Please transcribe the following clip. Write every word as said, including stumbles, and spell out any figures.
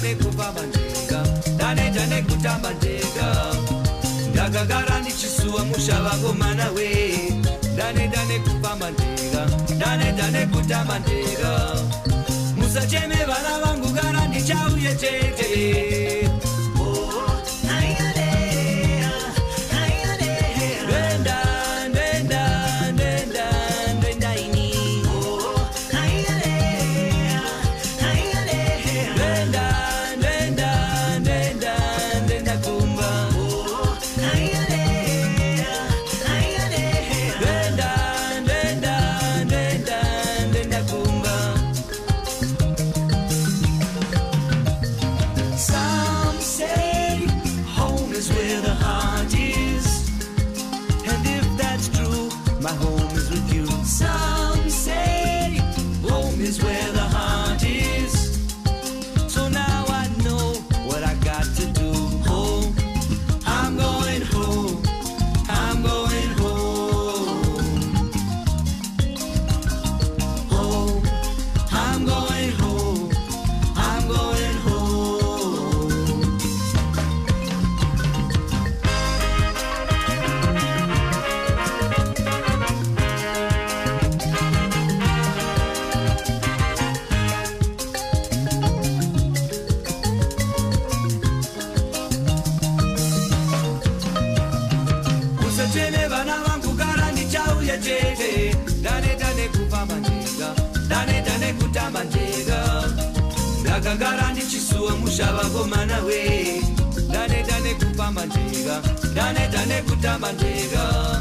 dane kufamba ndega, dane dane kutamba ndega. Ndakagara ndichisuwa musha vangomana we, dane dane kufamba ndega, dane dane kutamba ndega. Musacheme vana vangu gara ndichauye chete. Ndakagara ndichisuwa musha vangomana we, dane dane kufamba ndega, dane dane kutamba ndega.